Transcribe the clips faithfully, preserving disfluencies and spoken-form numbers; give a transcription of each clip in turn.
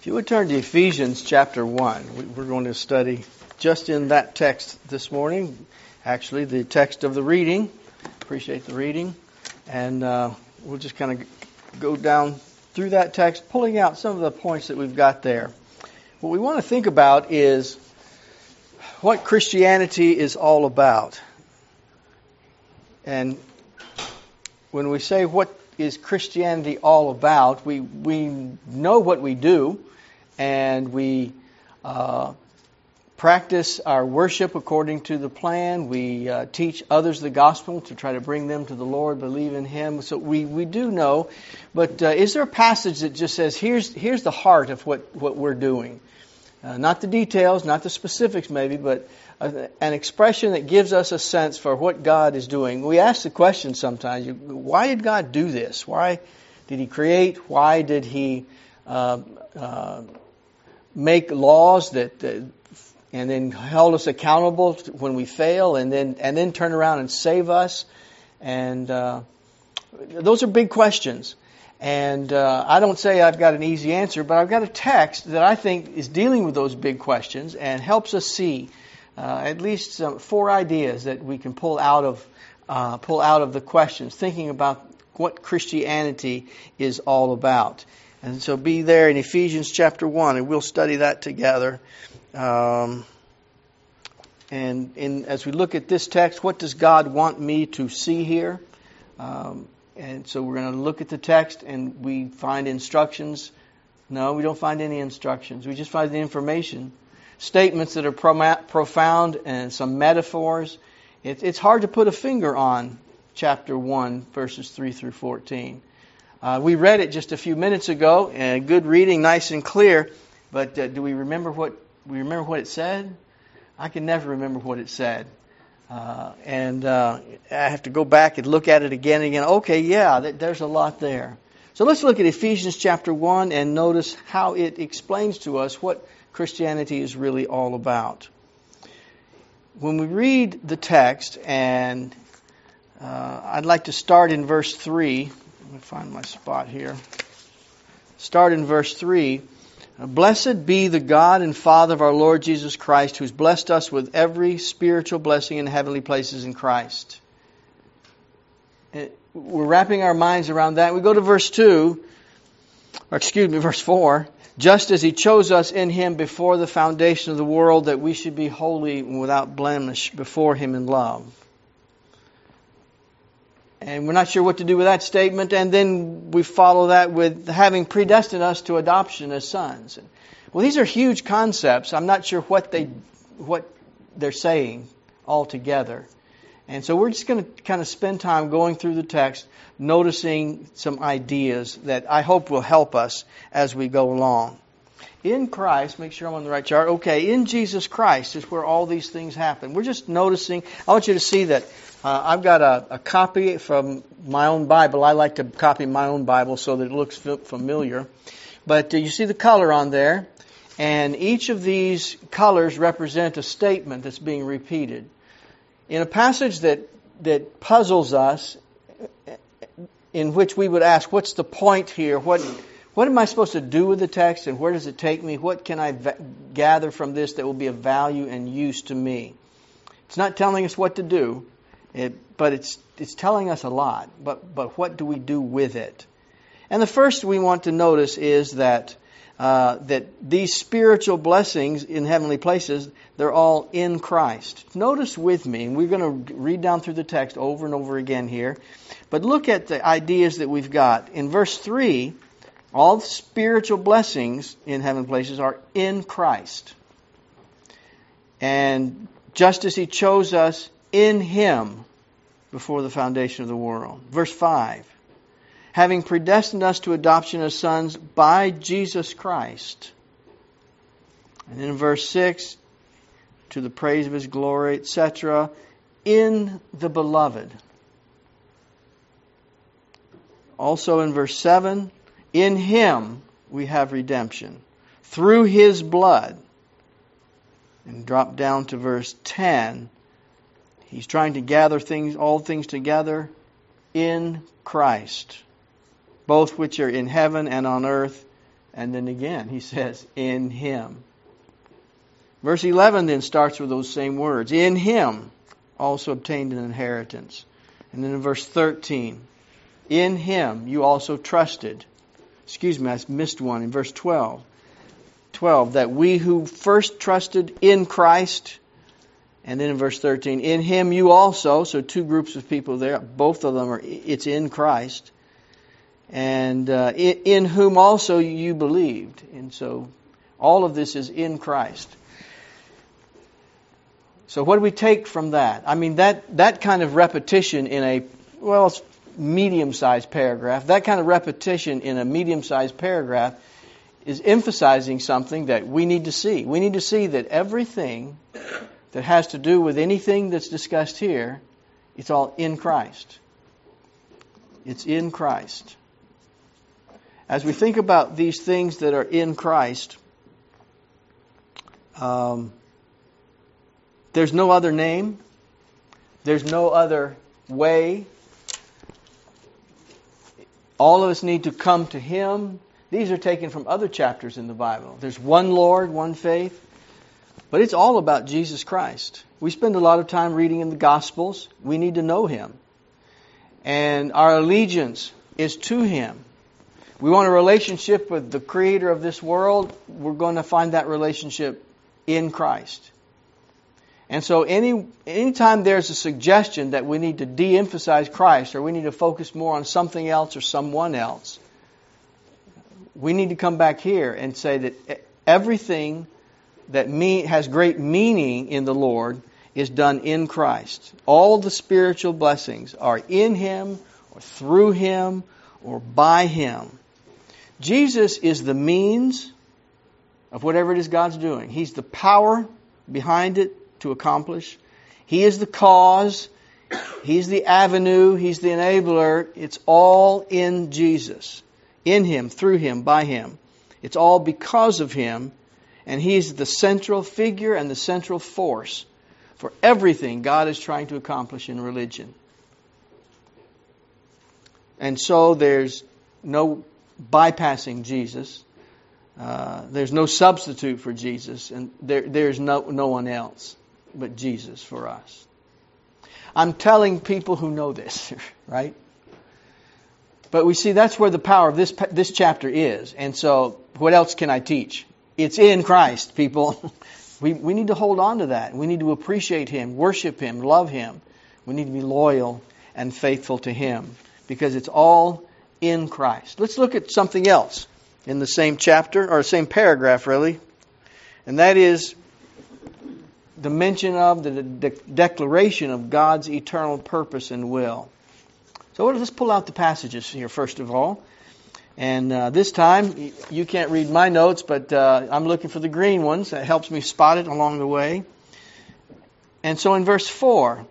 you would turn to Ephesians chapter one. We're going to study just in that text this morning. Actually, the text of the reading. Appreciate the reading. And uh, we'll just kind of go down through that text, pulling out some of the points that we've got there. What we want to think about is what Christianity is all about. And when we say what is Christianity all about, we we know what we do, and we uh, practice our worship according to the plan. We uh, teach others the gospel to try to bring them to the Lord, believe in Him. So we, we do know, but uh, is there a passage that just says, here's here's the heart of what, what we're doing? Uh, not the details, not the specifics maybe, but uh, an expression that gives us a sense for what God is doing. We ask the question sometimes, why did God do this? Why did He create? Why did He uh, uh, make laws that, uh, and then held us accountable when we fail, and then and then turn around and save us? And uh, those are big questions. And uh, I don't say I've got an easy answer, but I've got a text that I think is dealing with those big questions and helps us see uh, at least some, four ideas that we can pull out of uh, pull out of the questions, thinking about what Christianity is all about. And so be there in Ephesians chapter one, and we'll study that together. Um, and in, as we look at this text, what does God want me to see here? Um, And so we're going to look at the text, and we find instructions. No, we don't find any instructions. We just find the information. Statements that are pro- profound and some metaphors. It, it's hard to put a finger on chapter one, verses three through fourteen. Uh, we read it just a few minutes ago, and good reading, nice and clear. But uh, do we remember what we remember what it said? I can never remember what it said. Uh, and uh, I have to go back and look at it again and again. Okay, yeah, th- there's a lot there. So let's look at Ephesians chapter one and notice how it explains to us what Christianity is really all about. When we read the text, and uh, I'd like to start in verse three. Let me find my spot here. Start in verse three. Blessed be the God and Father of our Lord Jesus Christ, who's blessed us with every spiritual blessing in heavenly places in Christ. We're wrapping our minds around that. We go to verse two, or excuse me, verse four. Just as He chose us in Him before the foundation of the world, that we should be holy and without blemish before Him in love. And we're not sure what to do with that statement. And then we follow that with having predestined us to adoption as sons. Well, these are huge concepts. I'm not sure what they what they're saying altogether. And so we're just going to kind of spend time going through the text, noticing some ideas that I hope will help us as we go along. In Christ, make sure I'm on the right chart. Okay, in Jesus Christ is where all these things happen. We're just noticing. I want you to see that uh, I've got a, a copy from my own Bible. I like to copy my own Bible so that it looks familiar. But uh, you see the color on there. And each of these colors represent a statement that's being repeated. In a passage that, that puzzles us, in which we would ask, what's the point here? What... What am I supposed to do with the text, and where does it take me? What can I v- gather from this that will be of value and use to me? It's not telling us what to do, it, but it's it's telling us a lot. But but what do we do with it? And the first we want to notice is that uh, that these spiritual blessings in heavenly places, they're all in Christ. Notice with me, and we're going to read down through the text over and over again here. But look at the ideas that we've got. In verse three, all the spiritual blessings in heavenly places are in Christ. And just as He chose us in Him before the foundation of the world. Verse five. Having predestined us to adoption as sons by Jesus Christ. And then in verse six, to the praise of His glory, et cetera, in the beloved. Also in verse seven, in Him we have redemption, through His blood. And drop down to verse ten. He's trying to gather things, all things together in Christ, both which are in heaven and on earth, And then again, he says, in Him. Verse eleven then starts with those same words. In Him also obtained an inheritance. And then in verse thirteen, in Him you also trusted. Excuse me, I missed one. In verse twelve. twelve, that we who first trusted in Christ. And then in verse thirteen, in Him you also. So two groups of people there. Both of them are, it's in Christ. And uh, in, in whom also you believed. And so all of this is in Christ. So what do we take from that? I mean, that, that kind of repetition in a, well, it's medium-sized paragraph. That kind of repetition in a medium-sized paragraph is emphasizing something that we need to see. We need to see that everything that has to do with anything that's discussed here, it's all in Christ. It's in Christ. As we think about these things that are in Christ, um, there's no other name. There's no other way. All of us need to come to Him. These are taken from other chapters in the Bible. There's one Lord, one faith. But it's all about Jesus Christ. We spend a lot of time reading in the Gospels. We need to know Him. And our allegiance is to Him. We want a relationship with the Creator of this world. We're going to find that relationship in Christ. And so any anytime there's a suggestion that we need to de-emphasize Christ or we need to focus more on something else or someone else, we need to come back here and say that everything that mean, has great meaning in the Lord is done in Christ. All the spiritual blessings are in Him or through Him or by Him. Jesus is the means of whatever it is God's doing. He's the power behind it to accomplish. He is the cause. He's the avenue. He's the enabler. It's all in Jesus. In Him, through Him, by Him. It's all because of Him. And He's the central figure and the central force for everything God is trying to accomplish in religion. And so there's no bypassing Jesus. Uh, there's no substitute for Jesus. And there, there's no, no one else but Jesus for us. I'm telling people who know this, right? But we see that's where the power of this this chapter is. And so what else can I teach? It's in Christ, people. We we need to hold on to that. We need to appreciate Him, worship Him, love Him. We need to be loyal and faithful to Him because it's all in Christ. Let's look at something else in the same chapter, or same paragraph really. And that is the mention of, the de- declaration of God's eternal purpose and will. So let's pull out the passages here first of all. And uh, this time, you can't read my notes, but uh, I'm looking for the green ones. That helps me spot it along the way. And so in verse four,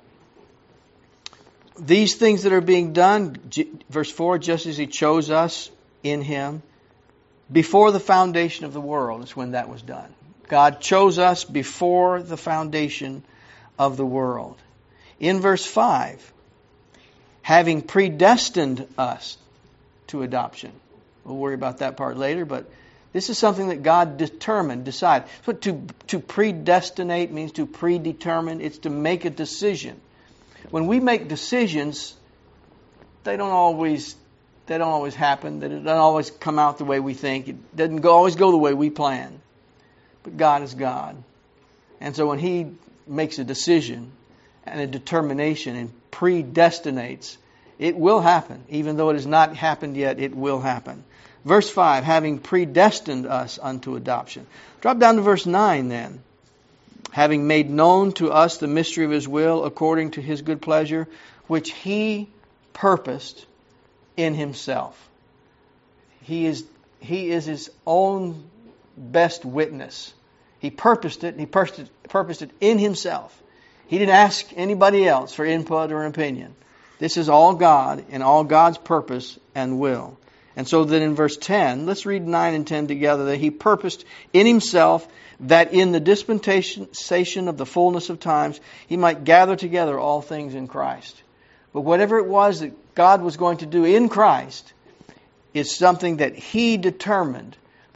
these things that are being done, verse four, just as He chose us in Him, before the foundation of the world is when that was done. God chose us before the foundation of the world. In verse five, having predestined us to adoption. We'll worry about that part later, but this is something that God determined, decided. So to, to predestinate means to predetermine. It's to make a decision. When we make decisions, they don't always they don't always happen. They don't always come out the way we think. It doesn't go, always go the way we plan. But God is God. And so when He makes a decision and a determination and predestinates, it will happen. Even though it has not happened yet, it will happen. Verse five, having predestined us unto adoption. Drop down to verse nine then. Having made known to us the mystery of His will according to His good pleasure, which He purposed in Himself. He is, he is His own best witness. He purposed it, and He purposed it, purposed it in Himself. He didn't ask anybody else for input or an opinion. This is all God and all God's purpose and will. And so then in verse ten, let's read nine and ten together, that He purposed in Himself that in the dispensation of the fullness of times He might gather together all things in Christ. But whatever it was that God was going to do in Christ is something that He determined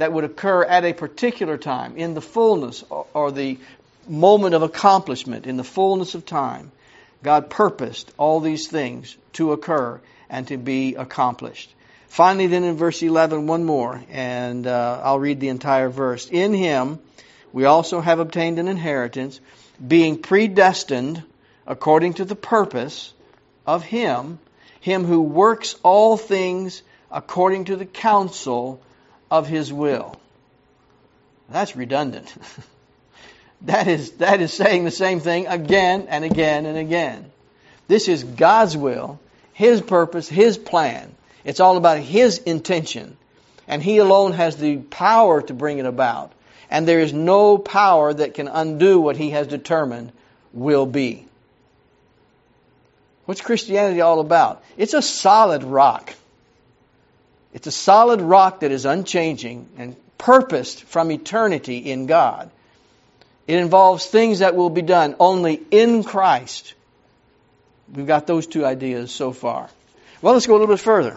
that would occur at a particular time, in the fullness or, or the moment of accomplishment, in the fullness of time. God purposed all these things to occur and to be accomplished. Finally, then in verse eleven, one more, and uh, I'll read the entire verse. In Him we also have obtained an inheritance, being predestined according to the purpose of Him, Him who works all things according to the counsel of His will. That's redundant. That is, that is saying the same thing again and again and again. This is God's will, His purpose, His plan. It's all about His intention. And He alone has the power to bring it about. And there is no power that can undo what He has determined will be. What's Christianity all about? It's a solid rock. It's a solid rock that is unchanging and purposed from eternity in God. It involves things that will be done only in Christ. We've got those two ideas so far. Well, let's go a little bit further.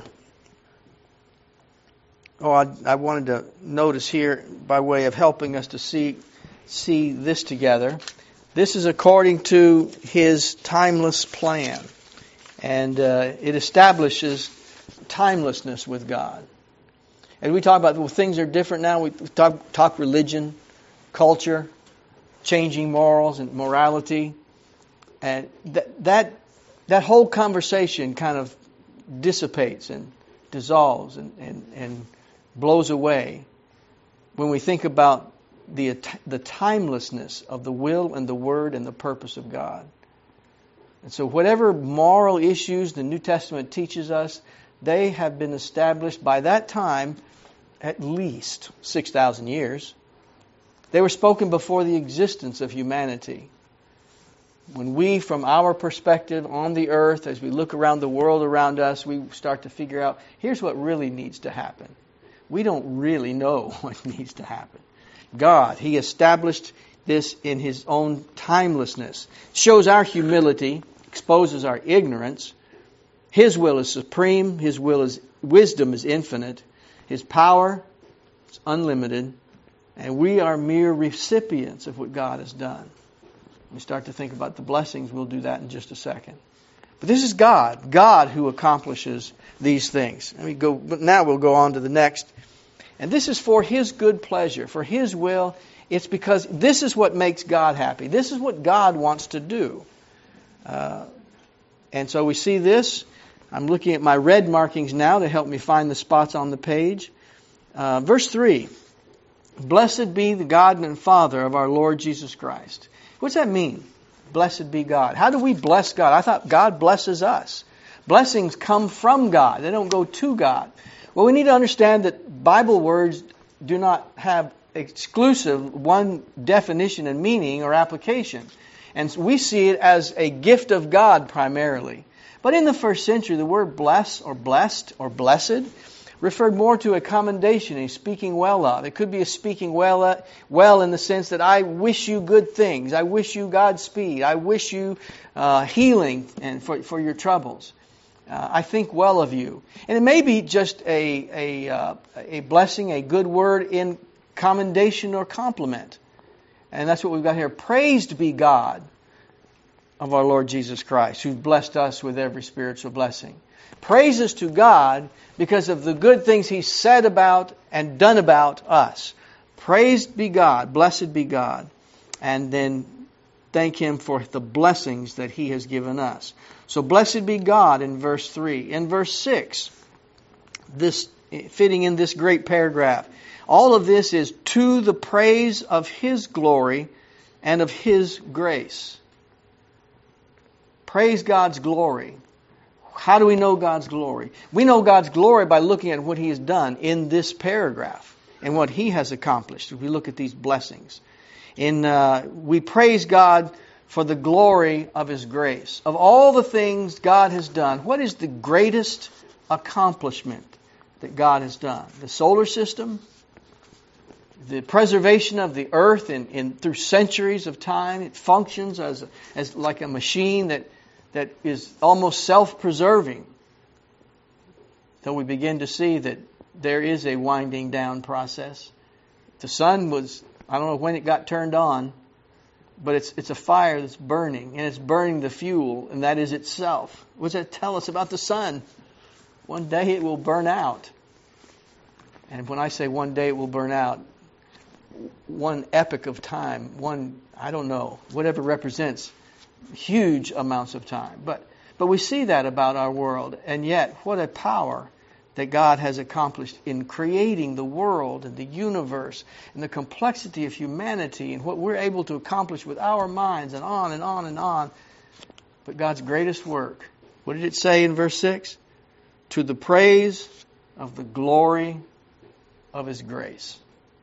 Oh, I, I wanted to notice here, by way of helping us to see, see this together. This is according to His timeless plan. And uh, it establishes timelessness with God. And we talk about, well, things are different now. We talk, talk religion, culture, changing morals and morality. And that, that, that whole conversation kind of dissipates and dissolves and, and, and blows away when we think about the, the timelessness of the will and the word and the purpose of God. And so whatever moral issues the New Testament teaches us, they have been established by that time at least six thousand years. They were spoken before the existence of humanity. When we, from our perspective on the earth, as we look around the world around us, we start to figure out, here's what really needs to happen. We don't really know what needs to happen. God, He established this in His own timelessness. Shows our humility, exposes our ignorance. His will is supreme. His will is wisdom is infinite. His power is unlimited. And we are mere recipients of what God has done. We start to think about the blessings. We'll do that in just a second. But this is God. God who accomplishes these things. Let me go, but now we'll go on to the next. And this is for His good pleasure, for His will. It's because this is what makes God happy. This is what God wants to do. Uh, and so we see this. I'm looking at my red markings now to help me find the spots on the page. Uh, verse three. Blessed be the God and Father of our Lord Jesus Christ. What's that mean? Blessed be God. How do we bless God? I thought God blesses us. Blessings come from God. They don't go to God. Well, we need to understand that Bible words do not have exclusive one definition and meaning or application. And we see it as a gift of God primarily. But in the first century, the word bless or blessed or blessed referred more to a commendation, a speaking well of. It could be a speaking well, uh, well in the sense that I wish you good things. I wish you Godspeed. I wish you uh, healing and for, for your troubles. Uh, I think well of you. And it may be just a, a, uh, a blessing, a good word in commendation or compliment. And that's what we've got here. Praised be God of our Lord Jesus Christ, who's blessed us with every spiritual blessing. Praises to God because of the good things He said about and done about us. Praised be God, blessed be God. And then thank Him for the blessings that He has given us. So blessed be God in verse three. In verse six, this fitting in this great paragraph, all of this is to the praise of His glory and of His grace. Praise God's glory. How do we know God's glory? We know God's glory by looking at what He has done in this paragraph and what He has accomplished. If we look at these blessings. In, uh, we praise God for the glory of His grace. Of all the things God has done, what is the greatest accomplishment that God has done? The solar system? The preservation of the earth in, in through centuries of time. It functions as, as like a machine that that is almost self-preserving. Till we begin to see that there is a winding down process. The sun was, I don't know when it got turned on, but it's it's a fire that's burning, and it's burning the fuel, and that is itself. What does that tell us about the sun? One day it will burn out. And when I say one day it will burn out, one epoch of time, one, I don't know, whatever represents huge amounts of time. But but we see that about our world, and yet what a power that God has accomplished in creating the world and the universe and the complexity of humanity and what we're able to accomplish with our minds, and on and on and on. But God's greatest work, what did it say in verse six? To the praise of the glory of His grace.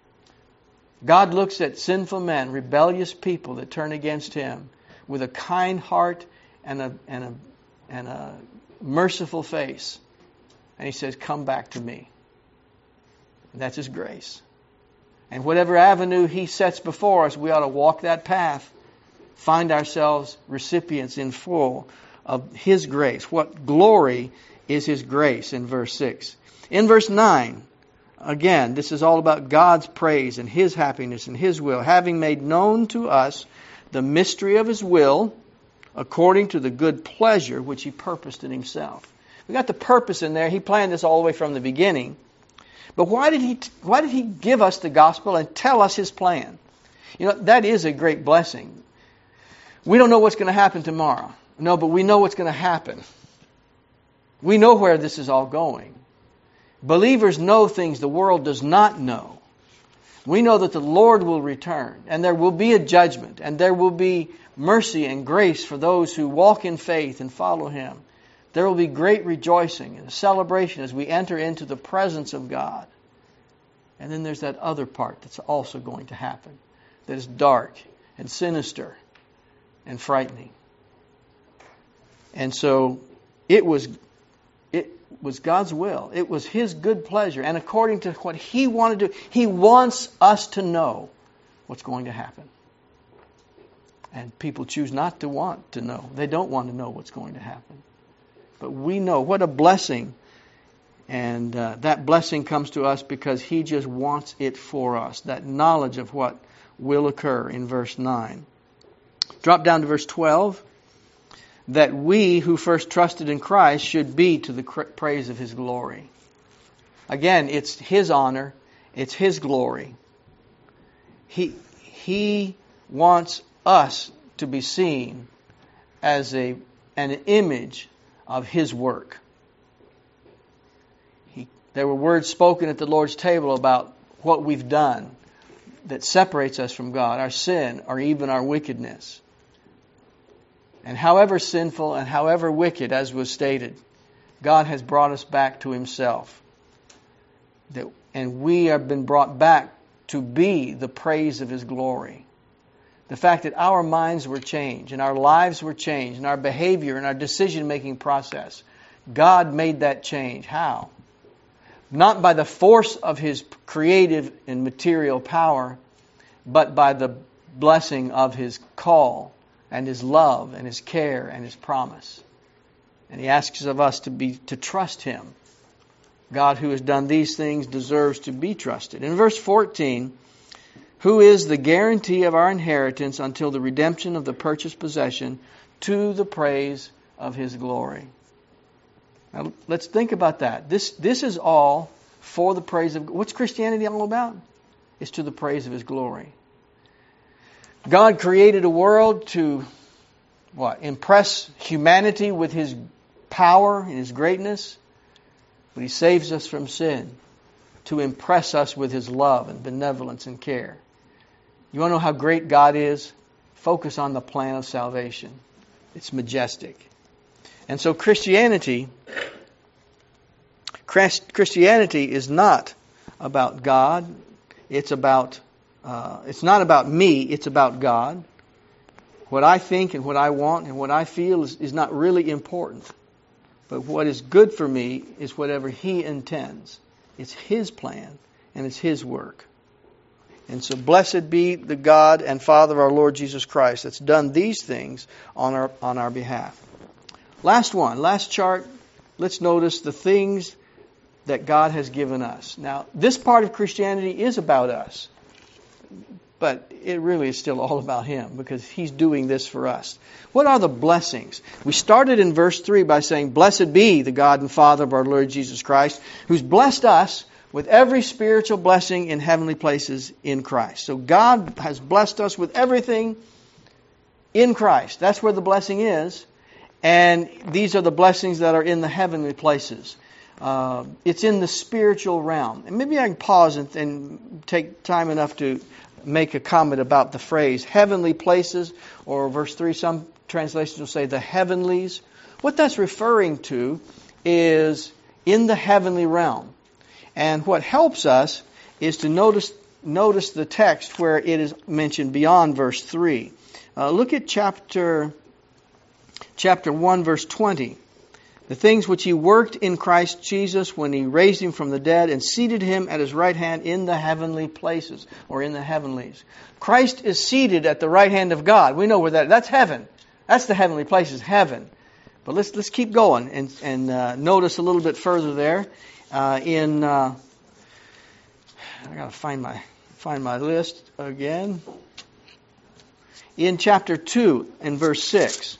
God looks at sinful men, rebellious people that turn against Him, with a kind heart and a and a and a merciful face. And He says, come back to me. And that's His grace. And whatever avenue He sets before us, we ought to walk that path, find ourselves recipients in full of His grace. What glory is His grace in verse six. In verse nine, again, this is all about God's praise and His happiness and His will, having made known to us the mystery of His will, according to the good pleasure which He purposed in Himself. We got the purpose in there. He planned this all the way from the beginning. But why did he why did he give us the gospel and tell us His plan? You know, that is a great blessing. We don't know what's going to happen tomorrow. No, but we know what's going to happen. We know where this is all going. Believers know things the world does not know. We know that the Lord will return, and there will be a judgment, and there will be mercy and grace for those who walk in faith and follow Him. There will be great rejoicing and celebration as we enter into the presence of God. And then there's that other part that's also going to happen, that is dark and sinister and frightening. And so it was it was God's will. It was His good pleasure. And according to what He wanted to do, He wants us to know what's going to happen. And people choose not to want to know. They don't want to know what's going to happen. But we know what a blessing. And uh, that blessing comes to us because He just wants it for us. That knowledge of what will occur in verse nine. Drop down to verse twelve. That we who first trusted in Christ should be to the praise of His glory. Again, it's His honor. It's His glory. He, he wants us to be seen as a, an image of His work. He, there were words spoken at the Lord's table about what we've done that separates us from God, our sin or even our wickedness. And however sinful and however wicked, as was stated, God has brought us back to Himself. That, and we have been brought back to be the praise of His glory. The fact that our minds were changed and our lives were changed and our behavior and our decision-making process. God made that change. How? Not by the force of His creative and material power, but by the blessing of His call and His love and His care and His promise. And He asks of us to be to trust Him. God who has done these things deserves to be trusted. In verse fourteen, who is the guarantee of our inheritance until the redemption of the purchased possession to the praise of His glory. Now, let's think about that. This, this is all for the praise of... What's Christianity all about? It's to the praise of His glory. God created a world to, what, impress humanity with His power and His greatness. But He saves us from sin to impress us with His love and benevolence and care. You want to know how great God is? Focus on the plan of salvation. It's majestic. And so Christianity, Christianity is not about God. It's about, uh, it's not about me. It's about God. What I think and what I want and what I feel is, is not really important. But what is good for me is whatever He intends. It's His plan and it's His work. And so blessed be the God and Father of our Lord Jesus Christ that's done these things on our on our behalf. Last one, last chart. Let's notice the things that God has given us. Now, this part of Christianity is about us, but it really is still all about Him because He's doing this for us. What are the blessings? We started in verse three by saying, "Blessed be the God and Father of our Lord Jesus Christ, who's blessed us with every spiritual blessing in heavenly places in Christ." So God has blessed us with everything in Christ. That's where the blessing is. And these are the blessings that are in the heavenly places. Uh, it's in the spiritual realm. And maybe I can pause and, and take time enough to make a comment about the phrase heavenly places, or verse three, some translations will say the heavenlies. What that's referring to is in the heavenly realm. And what helps us is to notice notice the text where it is mentioned beyond verse three. Uh, look at chapter chapter one, verse twenty. "The things which He worked in Christ Jesus when He raised Him from the dead and seated Him at His right hand in the heavenly places," or in the heavenlies. Christ is seated at the right hand of God. We know where that that's heaven. That's the heavenly places, heaven. But let's let's keep going and and uh, notice a little bit further there. Uh, in uh, I gotta find my find my list again. In chapter two, in verse six,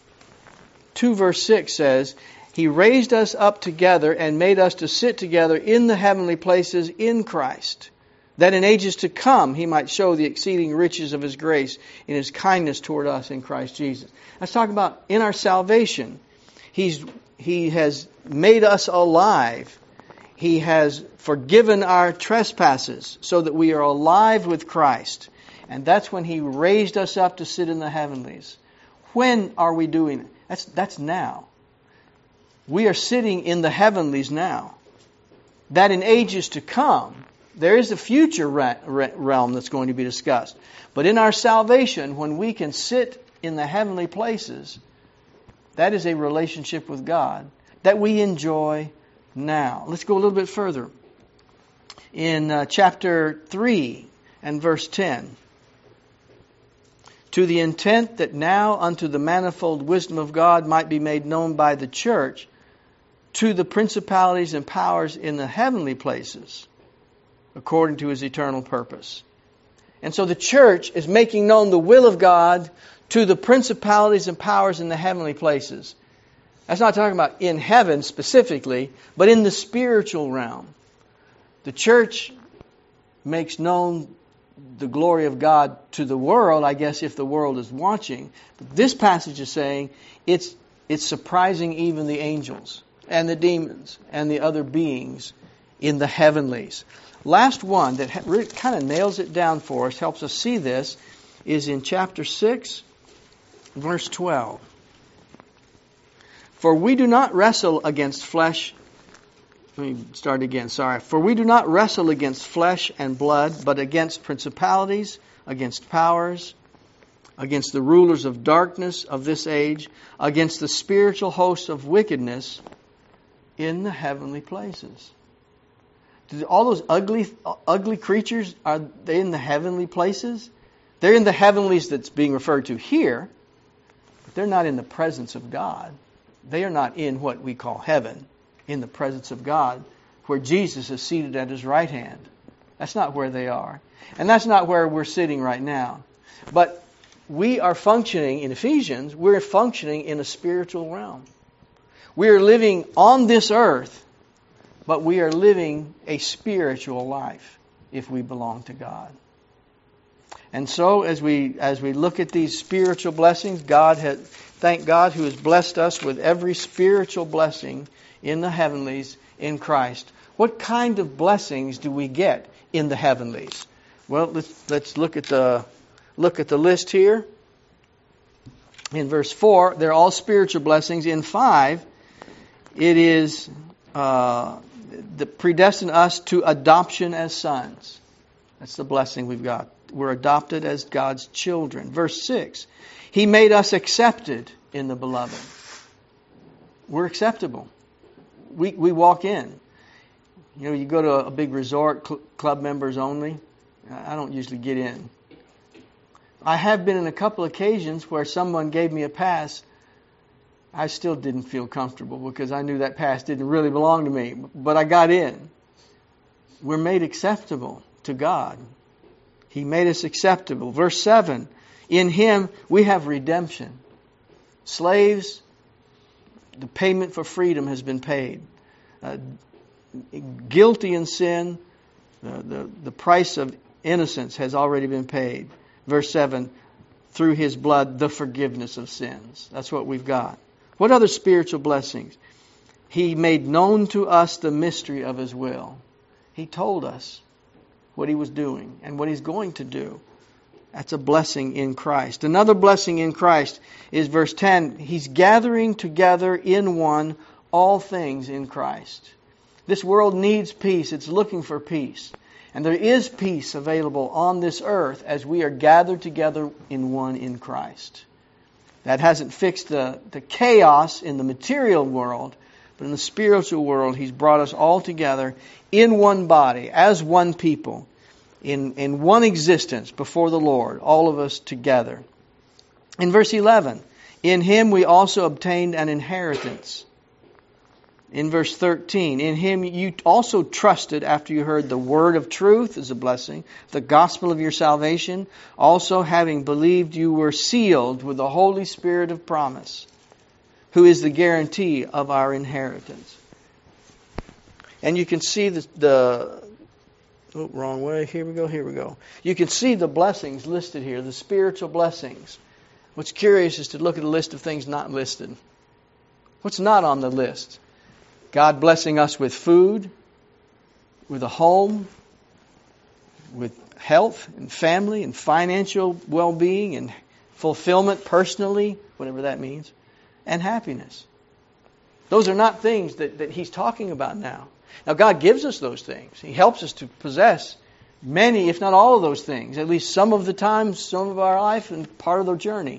two verse six says, "He raised us up together and made us to sit together in the heavenly places in Christ, that in ages to come He might show the exceeding riches of His grace in His kindness toward us in Christ Jesus." Let's talk about in our salvation. He's He has made us alive. He has forgiven our trespasses so that we are alive with Christ. And that's when He raised us up to sit in the heavenlies. When are we doing it? That's, that's now. We are sitting in the heavenlies now. That in ages to come, there is a future re- re- realm that's going to be discussed. But in our salvation, when we can sit in the heavenly places, that is a relationship with God that we enjoy now. Let's go a little bit further. In uh, chapter three and verse ten. "To the intent that now unto the manifold wisdom of God might be made known by the church, to the principalities and powers in the heavenly places, according to His eternal purpose." And so the church is making known the will of God to the principalities and powers in the heavenly places. That's not talking about in heaven specifically, but in the spiritual realm. The church makes known the glory of God to the world, I guess, if the world is watching. But this passage is saying it's it's surprising even the angels and the demons and the other beings in the heavenlies. Last one that really kind of nails it down for us, helps us see this, is in chapter six, verse twelve. "For we do not wrestle against flesh..." Let me start again, sorry. "For we do not wrestle against flesh and blood, but against principalities, against powers, against the rulers of darkness of this age, against the spiritual hosts of wickedness in the heavenly places." All those ugly, ugly creatures, are they in the heavenly places? They're in the heavenlies that's being referred to here, but they're not in the presence of God. They are not in what we call heaven, in the presence of God, where Jesus is seated at His right hand. That's not where they are. And that's not where we're sitting right now. But we are functioning, in Ephesians, we're functioning in a spiritual realm. We are living on this earth, but we are living a spiritual life if we belong to God. And so as we as we look at these spiritual blessings, God has, thank God who has blessed us with every spiritual blessing in the heavenlies in Christ. What kind of blessings do we get in the heavenlies? Well, let's let's look at the look at the list here. In verse four, they're all spiritual blessings. In five, it is uh, the predestined us to adoption as sons. That's the blessing we've got. We're adopted as God's children. Verse six, He made us accepted in the beloved. We're acceptable. We we walk in. You know, you go to a big resort, cl- club members only. I don't usually get in. I have been in a couple occasions where someone gave me a pass I still didn't feel comfortable because I knew that past didn't really belong to me. But I got in. We're made acceptable to God. He made us acceptable. Verse seven, in Him we have redemption. Slaves, the payment for freedom has been paid. Uh, guilty in sin, the, the, the price of innocence has already been paid. Verse seven, through His blood, the forgiveness of sins. That's what we've got. What other spiritual blessings? He made known to us the mystery of His will. He told us what He was doing and what He's going to do. That's a blessing in Christ. Another blessing in Christ is verse ten. He's gathering together in one all things in Christ. This world needs peace. It's looking for peace. And there is peace available on this earth as we are gathered together in one in Christ. That hasn't fixed the, the chaos in the material world, but in the spiritual world, He's brought us all together in one body, as one people, in, in one existence before the Lord, all of us together. In verse eleven, in Him we also obtained an inheritance. In verse thirteen, in Him you also trusted after you heard the word of truth, is a blessing, the gospel of your salvation. Also, having believed, you were sealed with the Holy Spirit of promise, who is the guarantee of our inheritance. And you can see the, the oh, wrong way. Here we go, here we go. You can see the blessings listed here, the spiritual blessings. What's curious is to look at a list of things not listed. What's not on the list? God blessing us with food, with a home, with health and family and financial well-being and fulfillment personally, whatever that means, and happiness. Those are not things that, that He's talking about now. Now, God gives us those things. He helps us to possess many, if not all of those things, at least some of the time, some of our life, and part of the journey.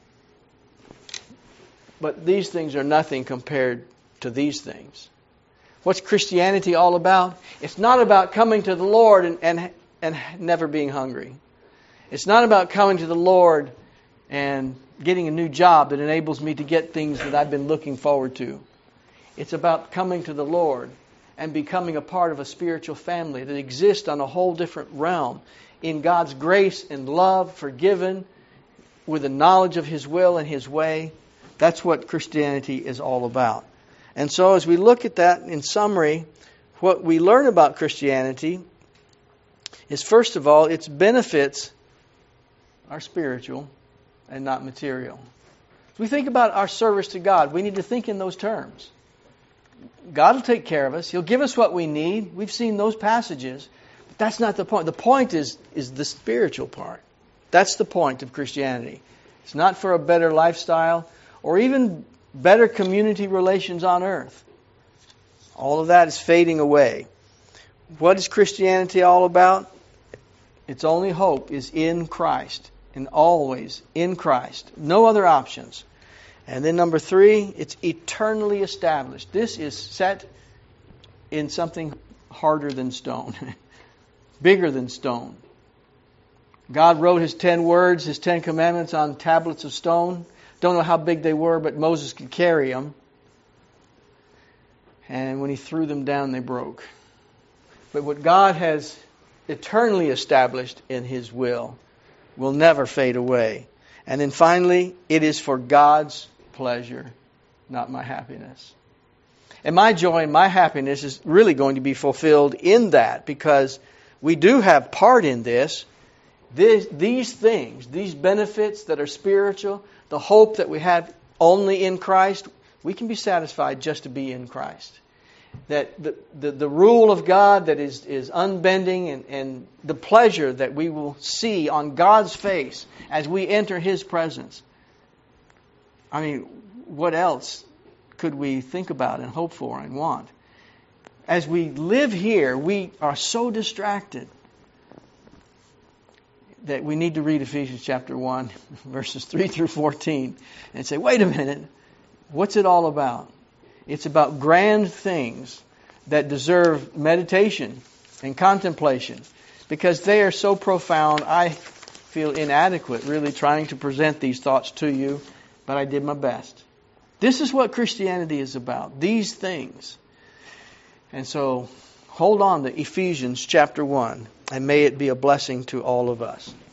But these things are nothing compared to these things. What's Christianity all about? It's not about coming to the Lord and, and, and never being hungry. It's not about coming to the Lord and getting a new job that enables me to get things that I've been looking forward to. It's about coming to the Lord and becoming a part of a spiritual family that exists on a whole different realm in God's grace and love, forgiven, with the knowledge of His will and His way. That's what Christianity is all about. And so as we look at that in summary, what we learn about Christianity is, first of all, its benefits are spiritual and not material. As we think about our service to God, we need to think in those terms. God will take care of us. He'll give us what we need. We've seen those passages. But that's not the point. The point is, is the spiritual part. That's the point of Christianity. It's not for a better lifestyle or even better community relations on earth. All of that is fading away. What is Christianity all about? Its only hope is in Christ, and always in Christ. No other options. And then number three, it's eternally established. This is set in something harder than stone, bigger than stone. God wrote His ten words, His ten commandments on tablets of stone. Don't know how big they were, but Moses could carry them. And when he threw them down, they broke. But what God has eternally established in His will will never fade away. And then finally, it is for God's pleasure, not my happiness. And my joy and my happiness is really going to be fulfilled in that, because we do have part in this. This these things, these benefits that are spiritual, the hope that we have only in Christ, we can be satisfied just to be in Christ. That the, the, the rule of God that is, is unbending, and, and the pleasure that we will see on God's face as we enter His presence. I mean, what else could we think about and hope for and want? As we live here, we are so distracted that we need to read Ephesians chapter one, verses three through fourteen, and say, wait a minute, what's it all about? It's about grand things that deserve meditation and contemplation, because they are so profound. I feel inadequate really trying to present these thoughts to you, but I did my best. This is what Christianity is about, these things. And so, hold on to Ephesians chapter one, and may it be a blessing to all of us.